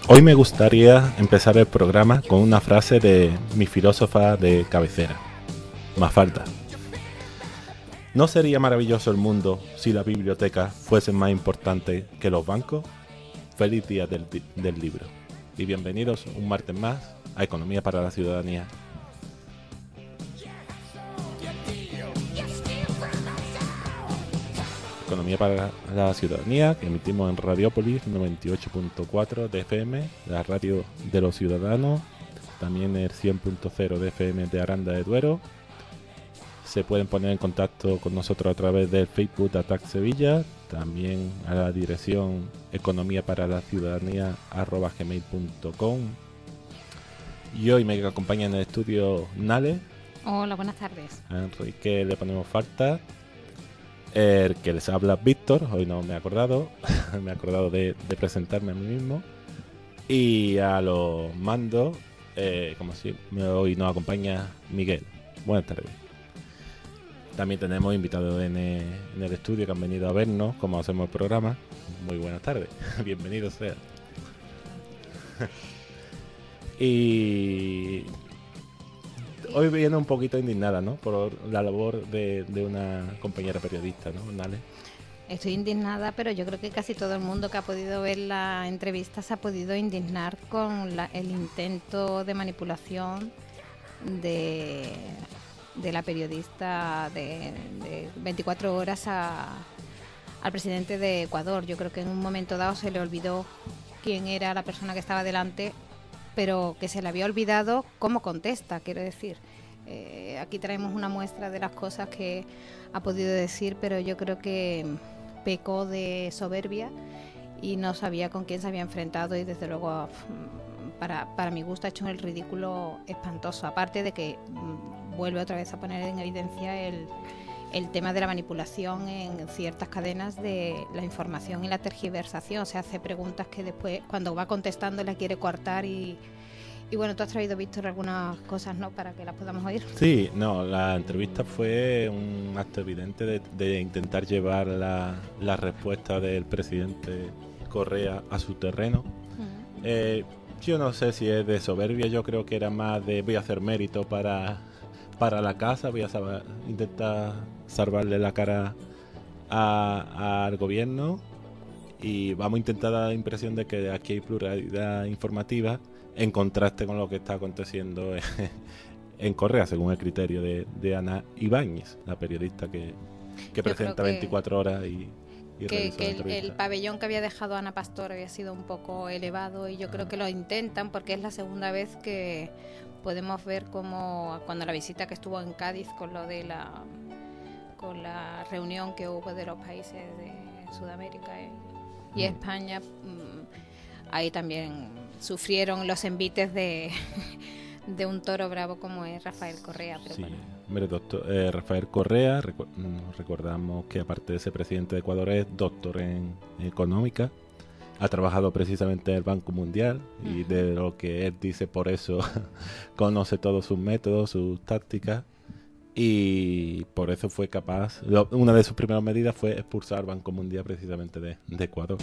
Hoy me gustaría empezar el programa con una frase de mi filósofa de cabecera, Mafalda. ¿No sería maravilloso el mundo si la biblioteca fuese más importante que los bancos? Feliz día del libro. Y bienvenidos un martes más a Economía para la Ciudadanía. Economía para la Ciudadanía, que emitimos en Radiópolis 98.4 de FM, la radio de los ciudadanos, también el 100.0 de FM de Aranda de Duero. Se pueden poner en contacto con nosotros a través del Facebook de Atac Sevilla, también a la dirección economiaparalaciudadanía@gmail.com. Y hoy me acompaña en el estudio Nale. Hola, buenas tardes. A Enrique le ponemos falta. El que les habla Víctor, hoy no me he acordado, me he acordado de presentarme a mí mismo. Y a los mandos, como si hoy nos acompaña Miguel. Buenas tardes. También tenemos invitados en el estudio que han venido a vernos, como hacemos el programa. Muy buenas tardes, bienvenidos sean. Y hoy viene un poquito indignada, ¿no? Por la labor de una compañera periodista, ¿no? Nale. Estoy indignada, pero yo creo que casi todo el mundo que ha podido ver la entrevista se ha podido indignar con el intento de manipulación de la periodista de 24 horas al presidente de Ecuador. Yo creo que en un momento dado se le olvidó quién era la persona que estaba delante, pero que se le había olvidado cómo contesta, quiero decir. Aquí traemos una muestra de las cosas que ha podido decir, pero yo creo que pecó de soberbia y no sabía con quién se había enfrentado y desde luego para mi gusto ha hecho el ridículo espantoso, aparte de que vuelve otra vez a poner en evidencia el tema de la manipulación en ciertas cadenas de la información y la tergiversación. O sea, hace preguntas que después, cuando va contestando, la quiere coartar y bueno, tú has traído, Víctor, algunas cosas, ¿no?, para que las podamos oír. Sí, no, la entrevista fue un acto evidente de intentar llevar la respuesta del presidente Correa a su terreno. Yo no sé si es de soberbia, yo creo que era más de voy a hacer mérito para la casa, voy a intentar salvarle la cara al gobierno y vamos a intentar dar la impresión de que aquí hay pluralidad informativa en contraste con lo que está aconteciendo en Correa, según el criterio de Ana Ibáñez, la periodista que presenta 24 horas y que el pabellón que había dejado Ana Pastor había sido un poco elevado y yo creo que lo intentan porque es la segunda vez que podemos ver como cuando la visita que estuvo en Cádiz con lo de la reunión que hubo de los países de Sudamérica y España, ahí también sufrieron los envites de un toro bravo como es Rafael Correa. Pero sí, bueno. Hombre, Rafael Correa, recordamos que aparte de ser presidente de Ecuador es doctor en económica, ha trabajado precisamente en el Banco Mundial y de lo que él dice, por eso conoce todos sus métodos, sus tácticas y por eso fue capaz, una de sus primeras medidas fue expulsar al Banco Mundial precisamente de Ecuador.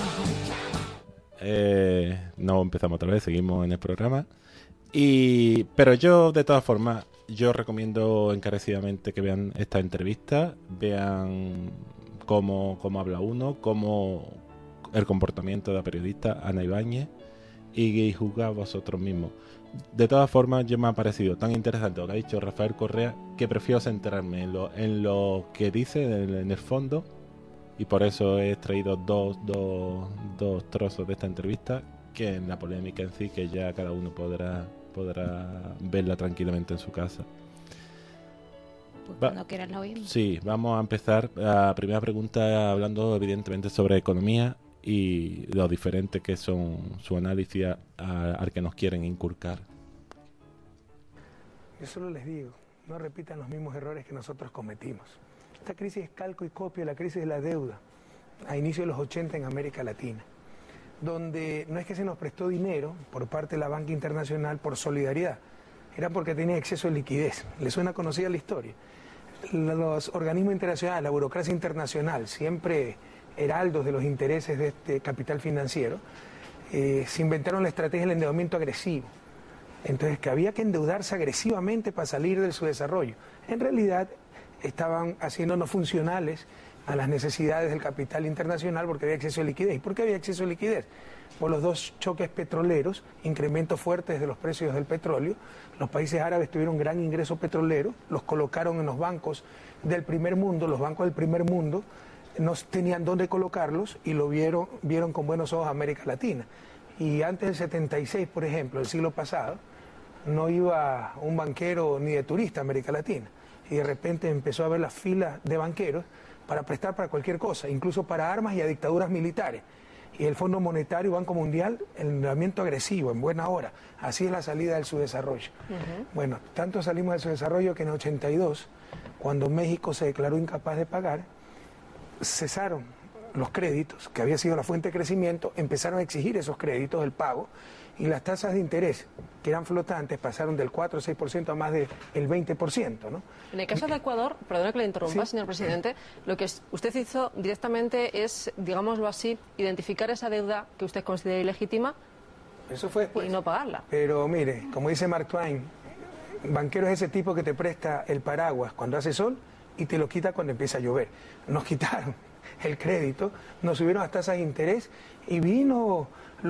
No empezamos otra vez, seguimos en el programa. Pero yo, de todas formas, yo recomiendo encarecidamente que vean esta entrevista, vean cómo habla uno, cómo el comportamiento de la periodista Ana Ibáñez y juzgad vosotros mismos. De todas formas, yo me ha parecido tan interesante lo que ha dicho Rafael Correa que prefiero centrarme en lo que dice en el fondo y por eso he extraído dos trozos de esta entrevista que en la polémica en sí, que ya cada uno podrá verla tranquilamente en su casa. Pues cuando quieras la oímos. Sí, vamos a empezar. La primera pregunta hablando evidentemente sobre economía y lo diferente que son su análisis al que nos quieren inculcar. Yo solo les digo, no repitan los mismos errores que nosotros cometimos. Esta crisis es calco y copia de la crisis de la deuda a inicios de los 80 en América Latina, donde no es que se nos prestó dinero por parte de la banca internacional por solidaridad, era porque tenía exceso de liquidez. ¿Les suena conocida la historia? Los organismos internacionales, la burocracia internacional, siempre heraldos de los intereses de este capital financiero, se inventaron la estrategia del endeudamiento agresivo. Entonces, que había que endeudarse agresivamente para salir de su desarrollo. En realidad, estaban haciéndonos funcionales a las necesidades del capital internacional porque había exceso de liquidez. ¿Y por qué había exceso de liquidez? Por los dos choques petroleros, incrementos fuertes de los precios del petróleo. Los países árabes tuvieron gran ingreso petrolero, los colocaron en los bancos del primer mundo. Los bancos del primer mundo no tenían dónde colocarlos y lo vieron con buenos ojos a América Latina. Y antes del 76, por ejemplo, el siglo pasado, no iba un banquero ni de turista a América Latina. Y de repente empezó a haber las filas de banqueros para prestar para cualquier cosa, incluso para armas y a dictaduras militares. Y el Fondo Monetario, Banco Mundial, el endeudamiento agresivo, en buena hora. Así es la salida del subdesarrollo. Bueno, tanto salimos del subdesarrollo que en el 82, cuando México se declaró incapaz de pagar, cesaron los créditos, que había sido la fuente de crecimiento, empezaron a exigir esos créditos, el pago, y las tasas de interés, que eran flotantes, pasaron del 4 o 6% a más del 20%, ¿no? En el caso de Ecuador, perdona que le interrumpa, señor presidente, lo que usted hizo directamente es, digámoslo así, identificar esa deuda que usted considera ilegítima. Eso fue después. Y no pagarla. Pero mire, como dice Mark Twain, banquero es ese tipo que te presta el paraguas cuando hace sol y te lo quita cuando empieza a llover. Nos quitaron el crédito, nos subieron las tasas de interés y vino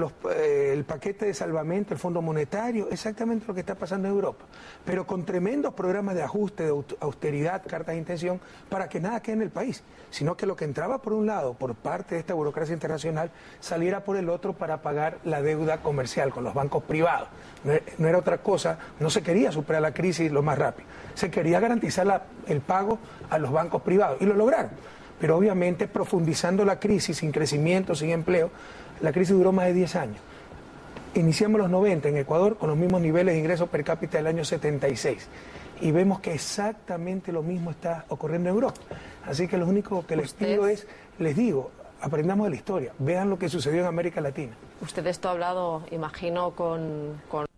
el paquete de salvamento, el Fondo Monetario, exactamente lo que está pasando en Europa, pero con tremendos programas de ajuste, de austeridad, cartas de intención, para que nada quede en el país, sino que lo que entraba por un lado, por parte de esta burocracia internacional, saliera por el otro para pagar la deuda comercial con los bancos privados. No era otra cosa, no se quería superar la crisis lo más rápido, se quería garantizar el pago a los bancos privados, y lo lograron. Pero obviamente profundizando la crisis, sin crecimiento, sin empleo, la crisis duró más de 10 años. Iniciamos los 90 en Ecuador con los mismos niveles de ingresos per cápita del año 76 y vemos que exactamente lo mismo está ocurriendo en Europa. Así que lo único que les pido es, les digo, aprendamos de la historia, vean lo que sucedió en América Latina. Usted esto ha hablado, imagino, con...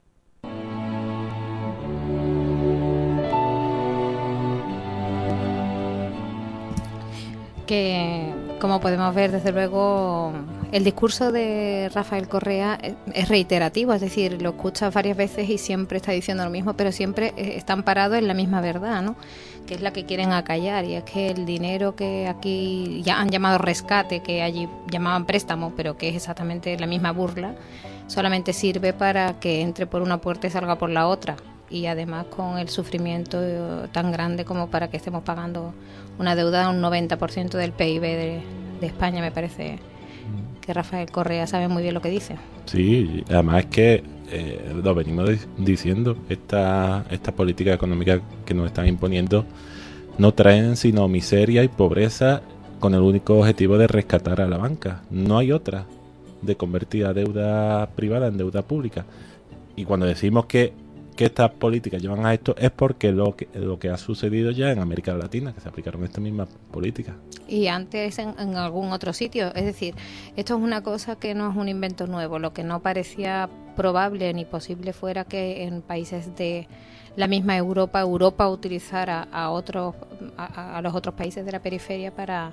Que, como podemos ver, desde luego, el discurso de Rafael Correa es reiterativo, es decir, lo escuchas varias veces y siempre está diciendo lo mismo, pero siempre están parados en la misma verdad, ¿no? Que es la que quieren acallar, y es que el dinero que aquí ya han llamado rescate, que allí llamaban préstamo, pero que es exactamente la misma burla, solamente sirve para que entre por una puerta y salga por la otra, y además con el sufrimiento tan grande como para que estemos pagando una deuda de un 90% del PIB de España. Me parece que Rafael Correa sabe muy bien lo que dice. Sí, además es que lo venimos diciendo, esta política económica que nos están imponiendo no traen sino miseria y pobreza con el único objetivo de rescatar a la banca. No hay otra, de convertir a deuda privada en deuda pública. Y cuando decimos que estas políticas llevan a esto es porque lo que ha sucedido ya en América Latina, que se aplicaron estas mismas políticas. Y antes en algún otro sitio. Es decir, esto es una cosa que no es un invento nuevo. Lo que no parecía probable ni posible fuera que en países de la misma Europa utilizara a los otros países de la periferia para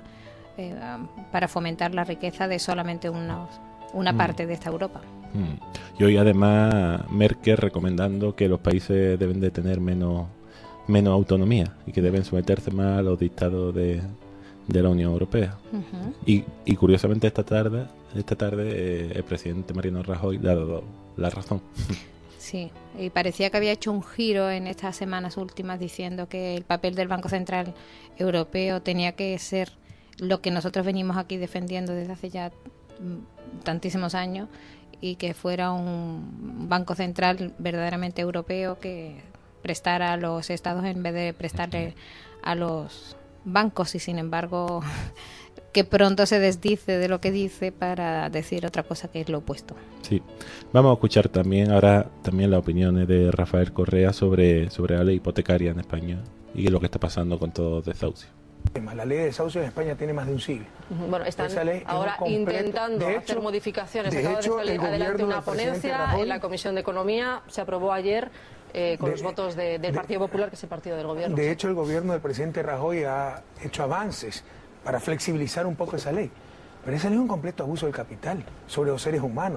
fomentar la riqueza de solamente una parte de esta Europa. Y hoy además Merkel recomendando que los países deben de tener menos autonomía y que deben someterse más a los dictados de la Unión Europea. Y curiosamente esta tarde el presidente Mariano Rajoy le ha dado la razón. Sí, y parecía que había hecho un giro en estas semanas últimas diciendo que el papel del Banco Central Europeo tenía que ser lo que nosotros venimos aquí defendiendo desde hace ya tantísimos años, y que fuera un banco central verdaderamente europeo que prestara a los estados en vez de prestarle a los bancos, y sin embargo que pronto se desdice de lo que dice para decir otra cosa que es lo opuesto. Sí, vamos a escuchar también las opiniones de Rafael Correa sobre la ley hipotecaria en España y lo que está pasando con todo los desahucios. La ley de desahucio en España tiene más de un siglo. Bueno, están ahora intentando hacer modificaciones. Acaba de salir adelante una ponencia en la Comisión de Economía. Se aprobó ayer con los votos del Partido Popular, que es el partido del gobierno. De hecho, el gobierno del presidente Rajoy ha hecho avances para flexibilizar un poco esa ley. Pero esa ley es un completo abuso del capital sobre los seres humanos.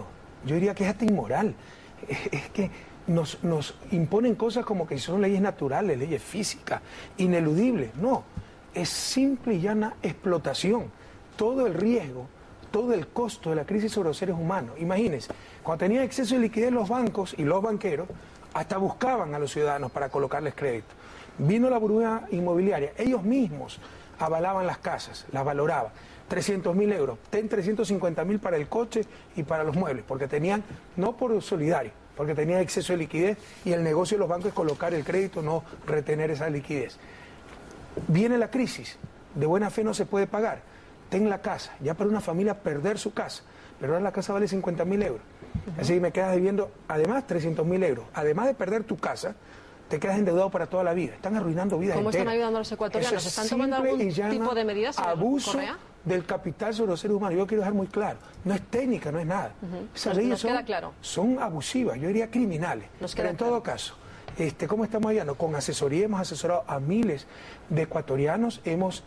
yo diría que es hasta inmoral. Es que nos imponen cosas como que son leyes naturales, leyes físicas, ineludibles. No, es simple y llana explotación. Todo el riesgo, todo el costo de la crisis sobre los seres humanos. Imagínense, cuando tenían exceso de liquidez los bancos y los banqueros, hasta buscaban a los ciudadanos para colocarles crédito. Vino la burbuja inmobiliaria, ellos mismos avalaban las casas, las valoraban. 300.000 euros, ten 350.000 para el coche y para los muebles, porque tenían, no por solidario, porque tenían exceso de liquidez y el negocio de los bancos es colocar el crédito, no retener esa liquidez. Viene la crisis, de buena fe no se puede pagar, ten la casa, ya para una familia perder su casa, pero ahora la casa vale 50.000 euros, así que me quedas debiendo además 300.000 euros, además de perder tu casa, te quedas endeudado para toda la vida. Están arruinando vidas enteras. ¿Cómo están ayudando a los ecuatorianos? ¿Están tomando algún tipo de medidas? Abuso Correa del capital sobre los seres humanos. Yo quiero dejar muy claro. No es técnica, no es nada. Esas leyes son abusivas, yo diría criminales. Pero en todo caso, ¿cómo estamos ayudando? Con asesoría hemos asesorado a miles de ecuatorianos. Hemos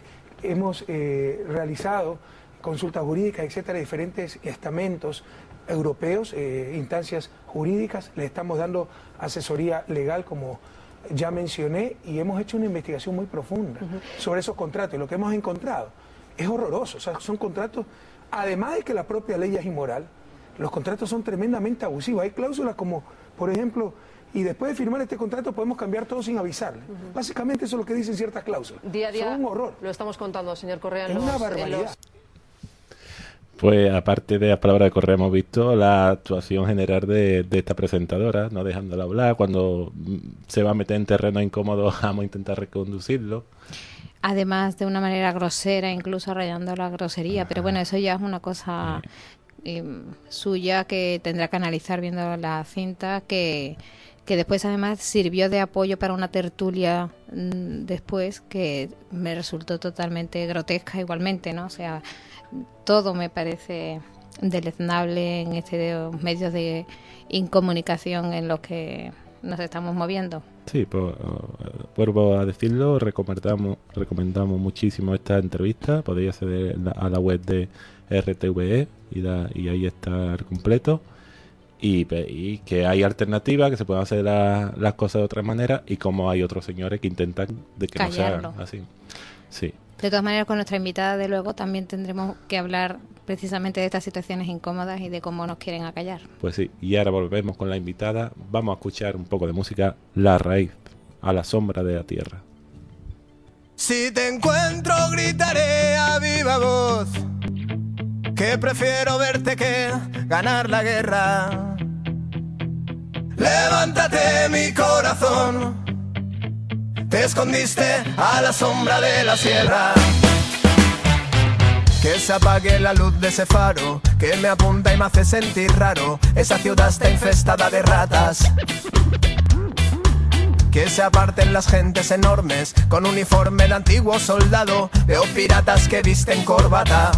realizado consultas jurídicas, etcétera, diferentes estamentos europeos, instancias jurídicas, les estamos dando asesoría legal, como ya mencioné, y hemos hecho una investigación muy profunda sobre esos contratos. Y lo que hemos encontrado es horroroso. O sea, son contratos, además de que la propia ley es inmoral, los contratos son tremendamente abusivos. Hay cláusulas como, por ejemplo, y después de firmar este contrato podemos cambiar todo sin avisarle. Básicamente eso es lo que dicen ciertas cláusulas. Día a día son un horror. Lo estamos contando, señor Correa. Es una barbaridad. Pues aparte de las palabras de Correa, hemos visto la actuación general de esta presentadora, no dejándola hablar. Cuando se va a meter en terreno incómodo, vamos a intentar reconducirlo. Además, de una manera grosera, incluso rayando la grosería. Pero bueno, eso ya es una cosa suya que tendrá que analizar viendo la cinta, que después además sirvió de apoyo para una tertulia después que me resultó totalmente grotesca igualmente, ¿no? O sea, todo me parece deleznable en estos medios de incomunicación en los que nos estamos moviendo. Sí, pues vuelvo a decirlo, recomendamos muchísimo esta entrevista. Podéis acceder a la web de RTVE y ahí está el completo. Y que hay alternativas, que se pueden hacer las cosas de otra manera, y como hay otros señores que intentan de que no se hagan así. Sí. De todas maneras, con nuestra invitada, de luego, también tendremos que hablar precisamente de estas situaciones incómodas y de cómo nos quieren acallar. Pues sí, y ahora volvemos con la invitada. Vamos a escuchar un poco de música, La Raíz, a la sombra de la tierra. Si te encuentro gritaré a viva voz que prefiero verte que ganar la guerra. Levántate mi corazón, te escondiste a la sombra de la sierra. Que se apague la luz de ese faro que me apunta y me hace sentir raro. Esa ciudad está infestada de ratas. Que se aparten las gentes enormes con uniforme el antiguo soldado. Veo piratas que visten corbata.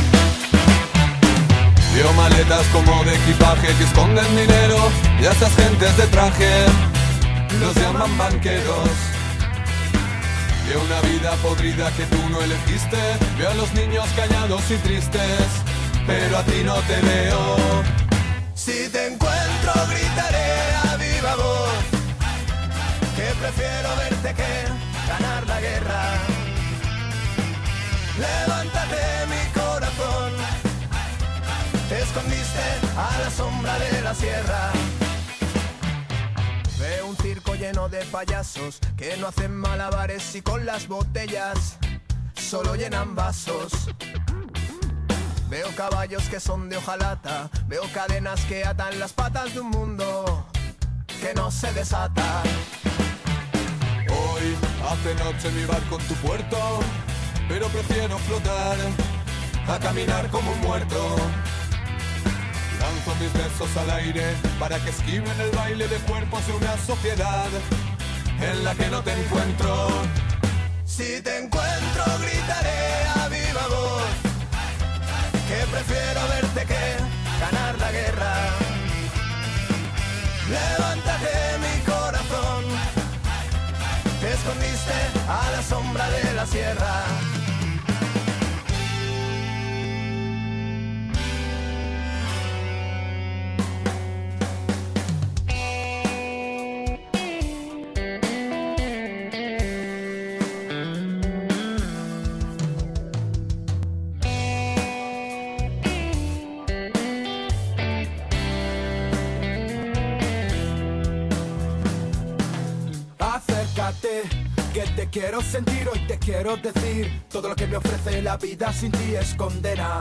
Veo maletas como de equipaje que esconden dinero, y a esas gentes de traje los llaman banqueros. Veo una vida podrida que tú no elegiste. Veo a los niños callados y tristes, pero a ti no te veo. Si te encuentro gritaré a viva voz que prefiero verte que ganar la guerra. Levántate mi corazón, te escondiste a la sombra de la sierra. Veo un circo lleno de payasos que no hacen malabares y con las botellas solo llenan vasos. Veo caballos que son de hojalata, veo cadenas que atan las patas de un mundo que no se desata. Hoy hace noche mi barco en tu puerto, pero prefiero flotar a caminar como un muerto. Lanzo mis besos al aire para que esquiven el baile de cuerpos de una sociedad en la que no te encuentro. Si te encuentro gritaré a viva voz que prefiero verte que ganar la guerra. Levántate mi corazón, te escondiste a la sombra de la sierra. te quiero sentir, hoy te quiero decir, todo lo que me ofrece la vida sin ti es condena.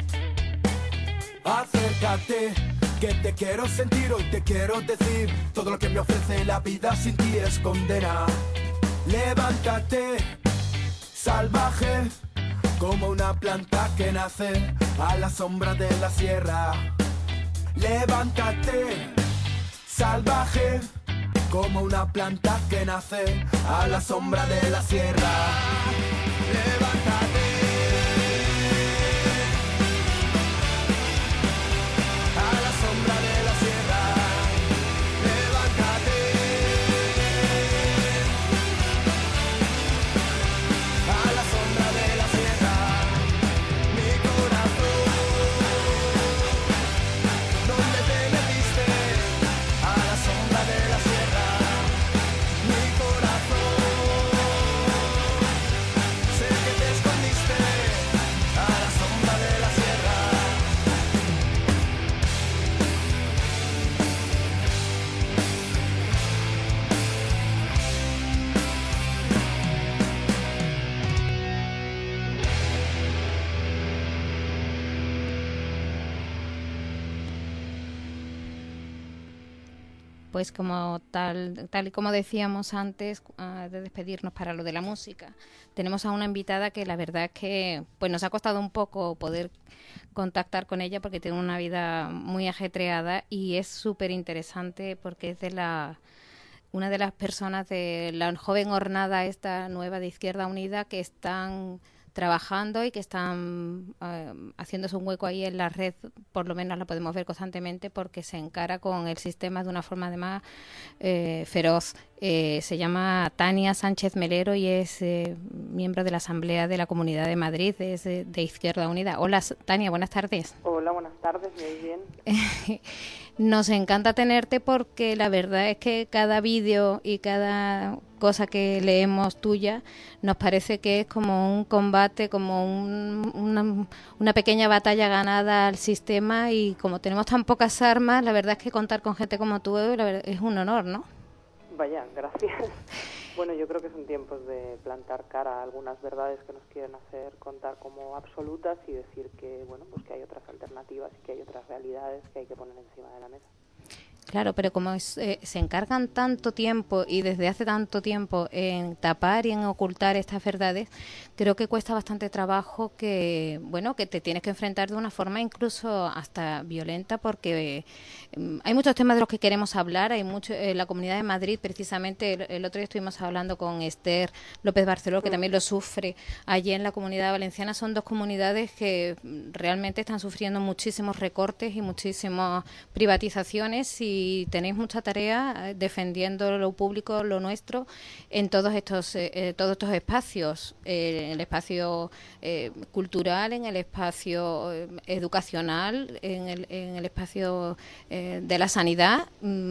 Acércate, que te quiero sentir, hoy te quiero decir, todo lo que me ofrece la vida sin ti es condena. Levántate, salvaje, como una planta que nace a la sombra de la sierra. Levántate, salvaje, como una planta que nace a la sombra de la sierra. Levántate, a la sombra de la sierra. Levántate, a la sombra de la sierra. Mi corazón, ¿dónde te metiste? A la sombra de la sierra. Mi corazón, sé que te escondiste a la sombra de la sierra. Pues como tal y como decíamos antes de despedirnos para lo de la música, tenemos a una invitada que la verdad es que pues nos ha costado un poco poder contactar con ella porque tiene una vida muy ajetreada y es súper interesante porque es una de las personas de la joven hornada esta nueva de Izquierda Unida que están trabajando y que están haciéndose un hueco ahí en la red, por lo menos la podemos ver constantemente porque se encara con el sistema de una forma además feroz. Se llama Tania Sánchez Melero y es miembro de la Asamblea de la Comunidad de Madrid, es de Izquierda Unida. Hola Tania, buenas tardes. Hola, buenas tardes, ¿me oís bien? Nos encanta tenerte porque la verdad es que cada vídeo y cada cosa que leemos tuya nos parece que es como un combate, como una pequeña batalla ganada al sistema y como tenemos tan pocas armas, la verdad es que contar con gente como tú es un honor, ¿no? Vaya, gracias. Bueno, yo creo que son tiempos de plantar cara a algunas verdades que nos quieren hacer contar como absolutas y decir que, bueno, pues que hay otras alternativas y que hay otras realidades que hay que poner encima de la mesa. Claro, pero como se encargan tanto tiempo y desde hace tanto tiempo en tapar y en ocultar estas verdades, creo que cuesta bastante trabajo que te tienes que enfrentar de una forma incluso hasta violenta porque hay muchos temas de los que queremos hablar, hay mucho la Comunidad de Madrid, precisamente el otro día estuvimos hablando con Esther López Barceló, que también lo sufre allí en la Comunidad Valenciana. Son dos comunidades que realmente están sufriendo muchísimos recortes y muchísimas privatizaciones y tenéis mucha tarea defendiendo lo público, lo nuestro, en todos estos espacios, en el espacio cultural, en el espacio educacional, en el espacio de la sanidad.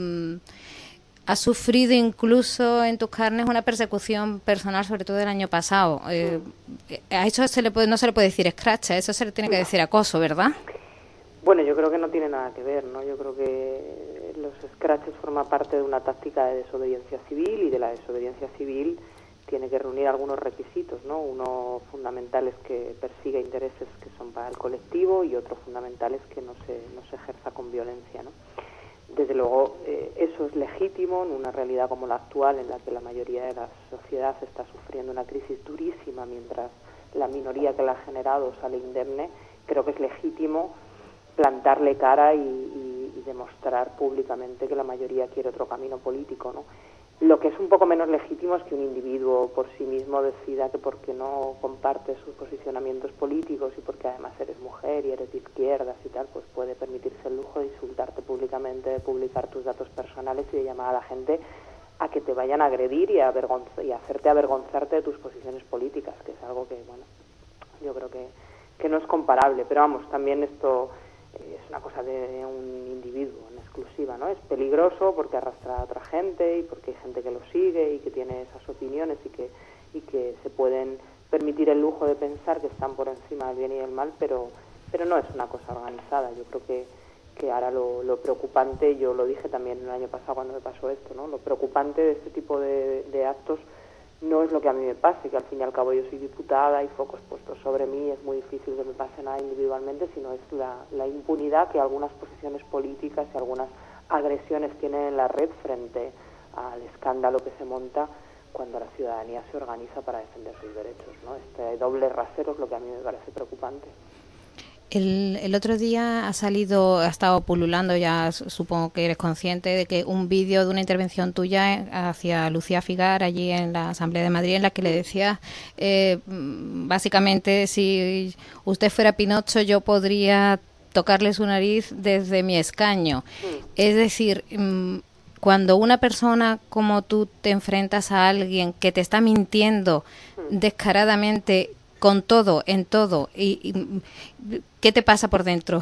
Has sufrido incluso en tus carnes una persecución personal, sobre todo el año pasado. A eso no se le puede decir escracha, a eso se le tiene que decir acoso, ¿verdad? Bueno, yo creo que no tiene nada que ver, ¿no? Yo creo que los scratches forman parte de una táctica de desobediencia civil y de la desobediencia civil tiene que reunir algunos requisitos, ¿no? Uno fundamental es que persiga intereses que son para el colectivo y otro fundamental es que no se ejerza con violencia, ¿no? Desde luego, eso es legítimo en una realidad como la actual, en la que la mayoría de la sociedad está sufriendo una crisis durísima, mientras la minoría que la ha generado sale indemne. Creo que es legítimo plantarle cara y demostrar públicamente que la mayoría quiere otro camino político, ¿no? Lo que es un poco menos legítimo es que un individuo por sí mismo decida que porque no comparte sus posicionamientos políticos y porque además eres mujer y eres de izquierdas y tal, pues puede permitirse el lujo de insultarte públicamente, de publicar tus datos personales y de llamar a la gente a que te vayan a agredir y hacerte avergonzarte de tus posiciones políticas, que es algo que, bueno, yo creo que no es comparable. Pero vamos, también esto es una cosa de un individuo en exclusiva, ¿no? Es peligroso porque arrastra a otra gente y porque hay gente que lo sigue y que tiene esas opiniones y que se pueden permitir el lujo de pensar que están por encima del bien y del mal, pero no es una cosa organizada. Yo creo que ahora lo preocupante, yo lo dije también el año pasado cuando me pasó esto, ¿no? Lo preocupante de este tipo de actos no es lo que a mí me pase, que al fin y al cabo yo soy diputada, hay focos puestos sobre mí, es muy difícil que me pase nada individualmente, sino es la impunidad que algunas posiciones políticas y algunas agresiones tienen en la red frente al escándalo que se monta cuando la ciudadanía se organiza para defender sus derechos, ¿no? Este doble rasero es lo que a mí me parece preocupante. El otro día ha estado pululando, ya supongo que eres consciente de que un vídeo de una intervención tuya hacia Lucía Figar allí en la Asamblea de Madrid, en la que le decías, básicamente, si usted fuera Pinocho, yo podría tocarle su nariz desde mi escaño. Es decir, cuando una persona como tú te enfrentas a alguien que te está mintiendo descaradamente con todo, en todo, y ¿qué te pasa por dentro?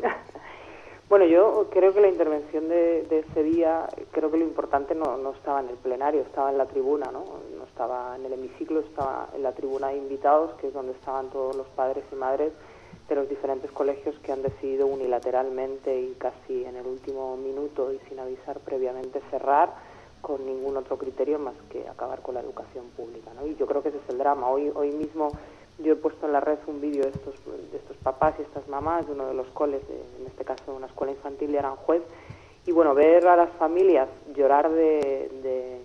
Bueno, yo creo que la intervención de ese día, creo que lo importante no estaba en el plenario, estaba en la tribuna, ¿no? No estaba en el hemiciclo, estaba en la tribuna de invitados, que es donde estaban todos los padres y madres de los diferentes colegios que han decidido unilateralmente y casi en el último minuto y sin avisar previamente cerrar, con ningún otro criterio más que acabar con la educación pública, ¿no? Y yo creo que ese es el drama. Hoy mismo yo he puesto en la red un vídeo de estos papás y estas mamás de uno de los coles, en este caso de una escuela infantil de Aranjuez, y bueno, ver a las familias llorar de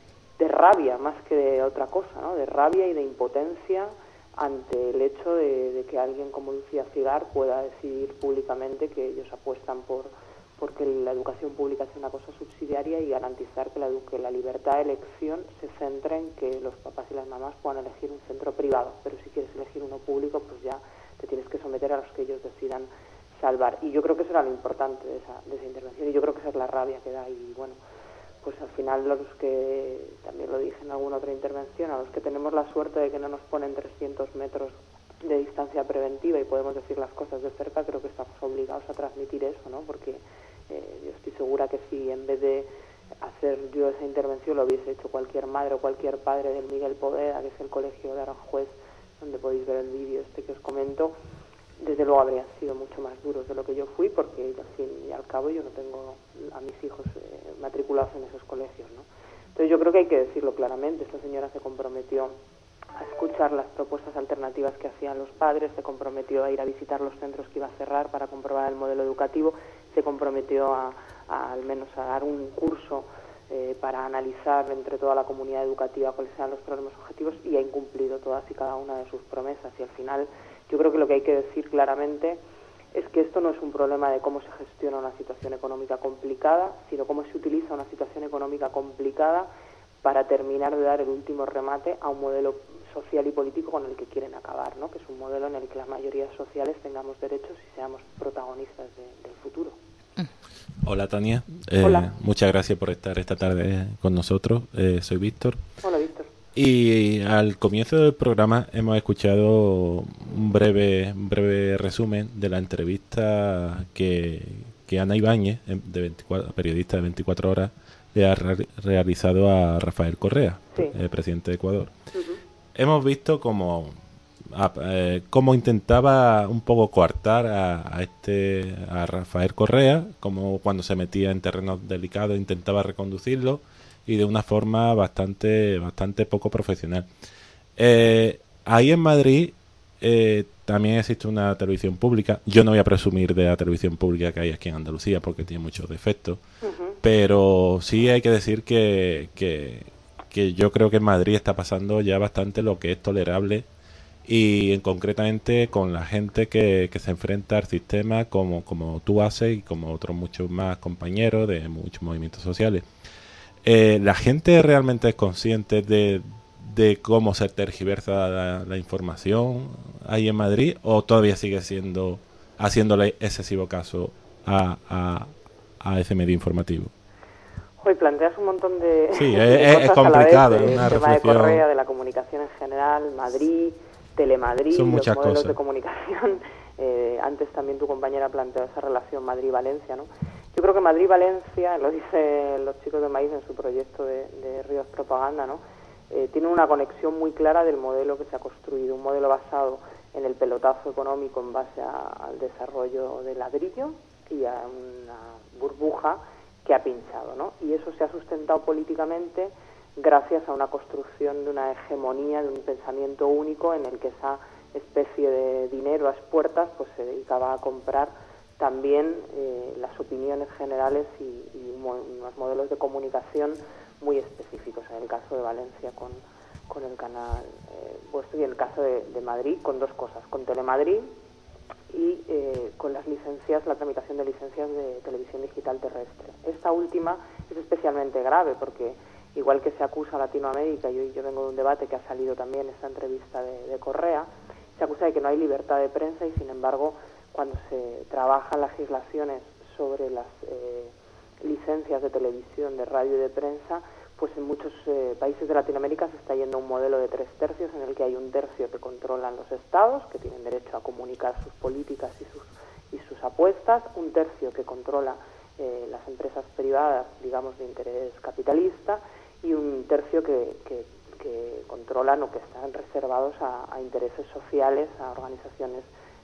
rabia más que de otra cosa, ¿no? De rabia y de impotencia ante el hecho de que alguien como Lucía Figar pueda decidir públicamente que ellos apuestan porque la educación pública es una cosa subsidiaria y garantizar que la libertad de elección se centre en que los papás y las mamás puedan elegir un centro privado, pero si quieres elegir uno público, pues ya te tienes que someter a los que ellos decidan salvar. Y yo creo que eso era lo importante de esa intervención, y yo creo que esa es la rabia que da. Y bueno, pues al final los que, también lo dije en alguna otra intervención, a los que tenemos la suerte de que no nos ponen 300 metros de distancia preventiva y podemos decir las cosas de cerca, creo que estamos obligados a transmitir eso, ¿no? Porque yo estoy segura que si en vez de hacer yo esa intervención lo hubiese hecho cualquier madre o cualquier padre del Miguel Poveda, que es el colegio de Aranjuez, donde podéis ver el vídeo que os comento, desde luego habrían sido mucho más duros de lo que yo fui, porque al fin y al cabo yo no tengo a mis hijos matriculados en esos colegios, ¿no? Entonces yo creo que hay que decirlo claramente. Esta señora se comprometió a escuchar las propuestas alternativas que hacían los padres, se comprometió a ir a visitar los centros que iba a cerrar para comprobar el modelo educativo, se comprometió al menos a dar un curso para analizar entre toda la comunidad educativa cuáles eran los problemas objetivos, y ha incumplido todas y cada una de sus promesas. Y al final yo creo que lo que hay que decir claramente es que esto no es un problema de cómo se gestiona una situación económica complicada, sino cómo se utiliza una situación económica complicada para terminar de dar el último remate a un modelo social y político con el que quieren acabar, ¿no? Que es un modelo en el que las mayorías sociales tengamos derechos y seamos protagonistas del futuro. Hola, Tania. Hola. Muchas gracias por estar esta tarde con nosotros. Soy Víctor. Hola, Víctor. Y al comienzo del programa hemos escuchado un breve resumen de la entrevista que Ana Ibáñez, periodista de 24 horas, le ha realizado a Rafael Correa, sí, presidente de Ecuador. Uh-huh. Hemos visto cómo intentaba un poco coartar a Rafael Correa, como cuando se metía en terrenos delicados intentaba reconducirlo, y de una forma bastante poco profesional. Ahí en Madrid también existe una televisión pública. Yo no voy a presumir de la televisión pública que hay aquí en Andalucía porque tiene muchos defectos, pero sí hay que decir que yo creo que en Madrid está pasando ya bastante lo que es tolerable, y concretamente con la gente que se enfrenta al sistema como tú haces y como otros muchos más compañeros de muchos movimientos sociales. ¿La gente realmente es consciente de cómo se tergiversa la información ahí en Madrid, o todavía sigue haciéndole excesivo caso a ese medio informativo? Hoy planteas un montón de sí, de es complicado, es una el tema reflexión. de Correa, de la comunicación en general, Madrid, Telemadrid, son muchas los modelos cosas de comunicación. Antes también tu compañera planteó esa relación Madrid-Valencia, ¿no? Yo creo que Madrid-Valencia, lo dicen los chicos de Maíz en su proyecto de Ríos Propaganda, ¿no? Tiene una conexión muy clara del modelo que se ha construido, un modelo basado en el pelotazo económico en base al desarrollo del ladrillo y a una burbuja que ha pinchado, ¿no? Y eso se ha sustentado políticamente gracias a una construcción de una hegemonía, de un pensamiento único en el que esa especie de dinero a expuertas pues se dedicaba a comprar también las opiniones generales y unos modelos de comunicación muy específicos, en el caso de Valencia con el canal vuestro y en el caso de Madrid con dos cosas, con Telemadrid y con las licencias, la tramitación de licencias de televisión digital terrestre. Esta última es especialmente grave porque igual que se acusa a Latinoamérica, yo vengo de un debate que ha salido también esta entrevista de Correa, se acusa de que no hay libertad de prensa y sin embargo cuando se trabajan legislaciones sobre las licencias de televisión, de radio y de prensa, pues en muchos países de Latinoamérica se está yendo a un modelo de 3 tercios en el que hay un tercio que controlan los estados, que tienen derecho a comunicar sus políticas y sus apuestas, un tercio que controla las empresas privadas, digamos, de interés capitalista, y un tercio que controlan o que están reservados a intereses sociales, a organizaciones,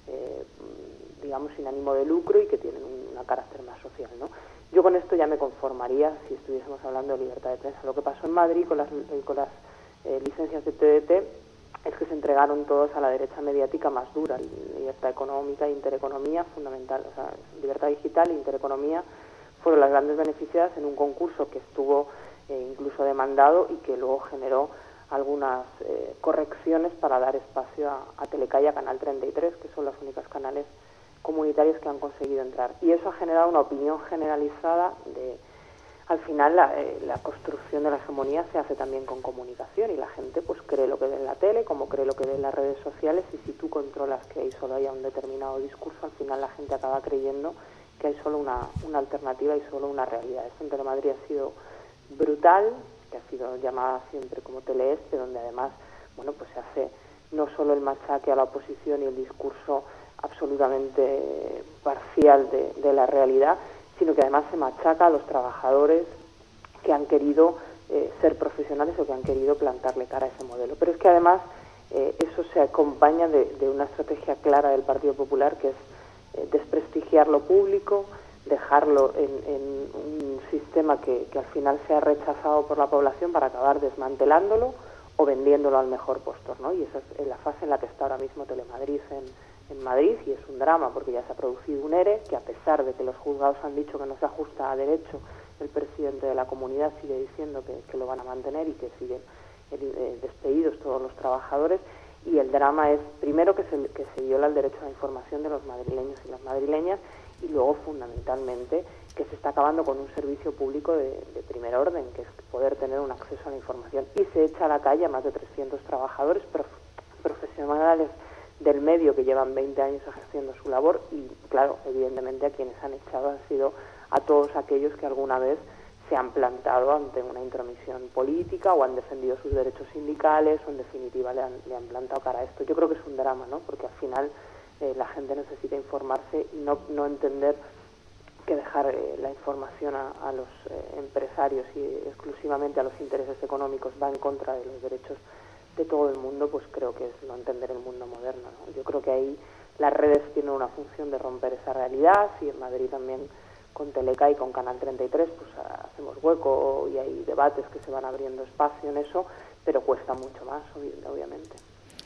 digamos, sin ánimo de lucro y que tienen un carácter más social, ¿no? Yo con esto ya me conformaría si estuviésemos hablando de libertad de prensa. Lo que pasó en Madrid con las licencias de TDT es que se entregaron todos a la derecha mediática más dura, libertad económica e intereconomía, fundamental, o sea, libertad digital e intereconomía fueron las grandes beneficiadas en un concurso que estuvo incluso demandado y que luego generó algunas correcciones para dar espacio a Teleca y a Canal 33, que son los únicos canales comunitarios que han conseguido entrar. Y eso ha generado una opinión generalizada de, al final, la construcción de la hegemonía se hace también con comunicación y la gente pues cree lo que ve en la tele, como cree lo que ve en las redes sociales, y si tú controlas que ahí solo haya un determinado discurso, al final la gente acaba creyendo que hay solo una alternativa y solo una realidad. Esto en Telemadrid ha sido brutal, que ha sido llamada siempre como Teleeste, donde además, bueno, pues se hace no solo el machaque a la oposición y el discurso absolutamente parcial de la realidad, sino que además se machaca a los trabajadores que han querido ser profesionales o que han querido plantarle cara a ese modelo. Pero es que además eso se acompaña de una estrategia clara del Partido Popular, que es desprestigiar lo público, dejarlo en un sistema que al final sea rechazado por la población para acabar desmantelándolo o vendiéndolo al mejor postor, ¿no? Y esa es la fase en la que está ahora mismo Telemadrid en Madrid, y es un drama porque ya se ha producido un ERE que, a pesar de que los juzgados han dicho que no se ajusta a derecho, el presidente de la comunidad sigue diciendo que lo van a mantener y que siguen despedidos todos los trabajadores. Y el drama es, primero, que se viola el derecho a la información de los madrileños y las madrileñas, y luego, fundamentalmente, que se está acabando con un servicio público de primer orden, que es poder tener un acceso a la información. Y se echa a la calle a más de 300 trabajadores profesionales del medio que llevan 20 años ejerciendo su labor, y, claro, evidentemente a quienes han echado han sido a todos aquellos que alguna vez se han plantado ante una intromisión política o han defendido sus derechos sindicales o, en definitiva, le han plantado cara a esto. Yo creo que es un drama, ¿no? Porque al final la gente necesita informarse y no entender que dejar la información a los empresarios y exclusivamente a los intereses económicos va en contra de los derechos de todo el mundo, pues creo que es no entender el mundo moderno, ¿no? Yo creo que ahí las redes tienen una función de romper esa realidad, y en Madrid también con Teleca y con Canal 33 pues hacemos hueco y hay debates que se van abriendo espacio en eso, pero cuesta mucho más, obviamente.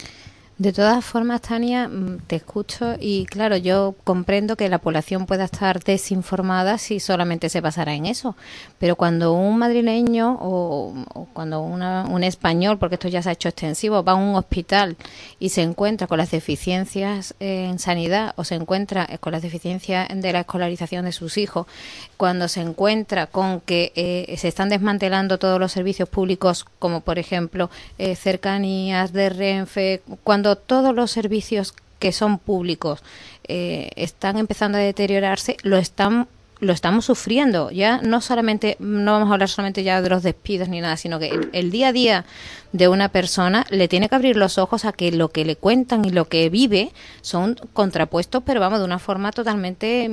De todas formas, Tania, te escucho y, claro, yo comprendo que la población pueda estar desinformada si solamente se basara en eso. Pero cuando un madrileño o cuando un español, porque esto ya se ha hecho extensivo, va a un hospital y se encuentra con las deficiencias en sanidad o se encuentra con las deficiencias de la escolarización de sus hijos, cuando se encuentra con que se están desmantelando todos los servicios públicos, como por ejemplo cercanías de Renfe, cuando todos los servicios que son públicos están empezando a deteriorarse, lo estamos sufriendo. Ya no vamos a hablar solamente ya de los despidos ni nada, sino que el día a día de una persona le tiene que abrir los ojos a que lo que le cuentan y lo que vive son contrapuestos, pero vamos, de una forma totalmente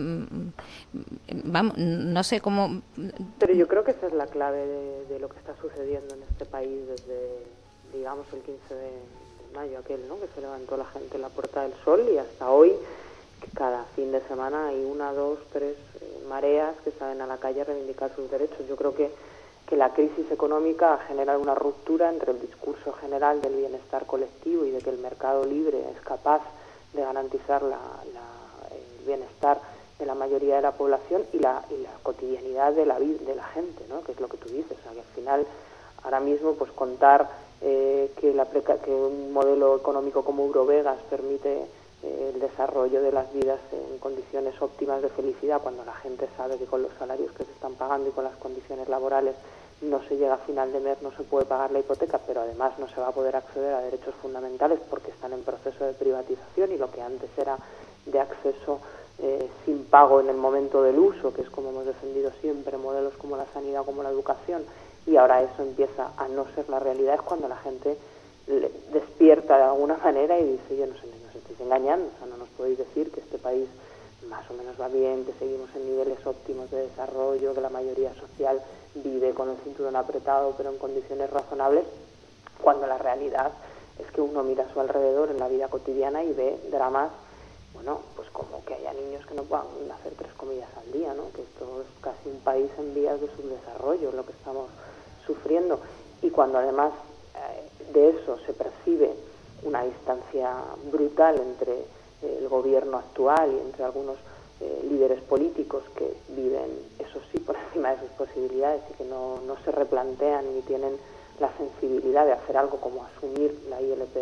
vamos, no sé cómo. Pero yo creo que esa es la clave de lo que está sucediendo en este país desde, digamos, el 15 de mayo aquel, ¿no? Que se levantó la gente en la Puerta del Sol, y hasta hoy, que cada fin de semana hay 1, 2, 3 mareas que salen a la calle a reivindicar sus derechos. Yo creo que que la crisis económica genera una ruptura entre el discurso general del bienestar colectivo y de que el mercado libre es capaz de garantizar el bienestar de la mayoría de la población y la cotidianidad de la vida de la gente, ¿no? Que es lo que tú dices, o sea, que al final ahora mismo pues contar que un modelo económico como Eurovegas permite el desarrollo de las vidas en condiciones óptimas de felicidad, cuando la gente sabe que con los salarios que se están pagando y con las condiciones laborales no se llega a final de mes, no se puede pagar la hipoteca, pero además no se va a poder acceder a derechos fundamentales porque están en proceso de privatización, y lo que antes era de acceso sin pago en el momento del uso, que es como hemos defendido siempre modelos como la sanidad, como la educación, y ahora eso empieza a no ser la realidad, es cuando la gente despierta de alguna manera y dice: yo no sé, nos estáis engañando, o sea, no nos podéis decir que este país más o menos va bien, que seguimos en niveles óptimos de desarrollo, que la mayoría social vive con el cinturón apretado pero en condiciones razonables, cuando la realidad es que uno mira a su alrededor en la vida cotidiana y ve dramas, bueno, pues como que haya niños que no puedan hacer 3 comidas al día, ¿no? Que esto es casi un país en vías de subdesarrollo lo que estamos sufriendo, y cuando además de eso se percibe una distancia brutal entre el gobierno actual y entre algunos líderes políticos que viven, eso sí, por encima de sus posibilidades y que no se replantean ni tienen la sensibilidad de hacer algo como asumir la ILP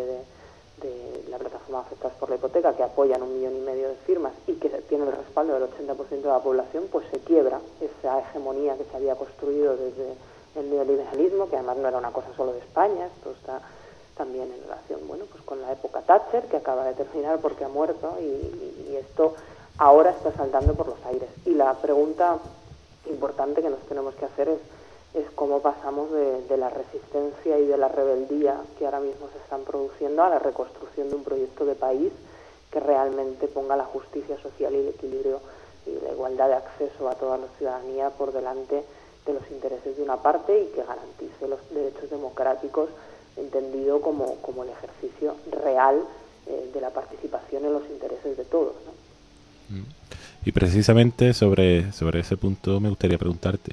de la plataforma Afectados por la Hipoteca, que apoyan 1,5 millones de firmas y que tiene el respaldo del 80% de la población, pues se quiebra esa hegemonía que se había construido desde el neoliberalismo, que además no era una cosa solo de España, esto está también en relación, bueno, pues con la época Thatcher, que acaba de terminar porque ha muerto, y esto ahora está saltando por los aires. Y la pregunta importante que nos tenemos que hacer es cómo pasamos de la resistencia y de la rebeldía que ahora mismo se están produciendo a la reconstrucción de un proyecto de país que realmente ponga la justicia social y el equilibrio y la igualdad de acceso a toda la ciudadanía por delante de los intereses de una parte y que garantice los derechos democráticos, entendido como el ejercicio real de la participación en los intereses de todos, ¿no? Y precisamente sobre ese punto me gustaría preguntarte,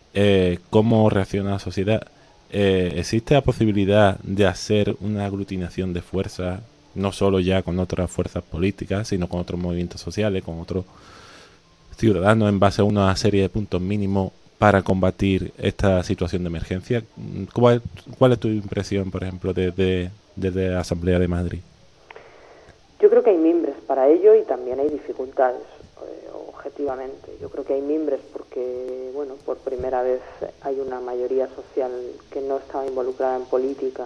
¿cómo reacciona la sociedad? ¿Existe la posibilidad de hacer una aglutinación de fuerzas, no solo ya con otras fuerzas políticas, sino con otros movimientos sociales, con otros ciudadanos, en base a una serie de puntos mínimos para combatir esta situación de emergencia? ¿Cuál es tu impresión, por ejemplo, desde la Asamblea de Madrid? Yo creo que hay mimbres para ello y también hay dificultades, objetivamente. Yo creo que hay mimbres porque, bueno, por primera vez hay una mayoría social que no estaba involucrada en política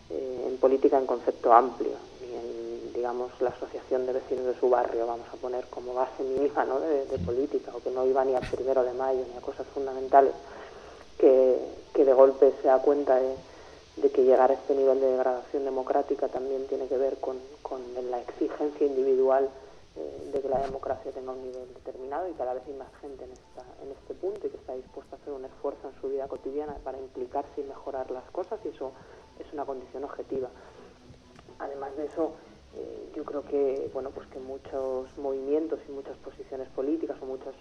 en concepto amplio, ni en, digamos, la asociación de vecinos de su barrio, vamos a poner como base mínima, ¿no?, de política, o que no iba ni al 1 de mayo ni a cosas fundamentales, que de golpe se da cuenta de que llegar a este nivel de degradación democrática también tiene que ver con la exigencia individual de que la democracia tenga un nivel determinado, y cada vez hay más gente en este punto y que está dispuesta a hacer un esfuerzo en su vida cotidiana para implicarse y mejorar las cosas, y eso es una condición objetiva. Además de eso, yo creo que, bueno, pues que muchos movimientos y muchas posiciones políticas o muchas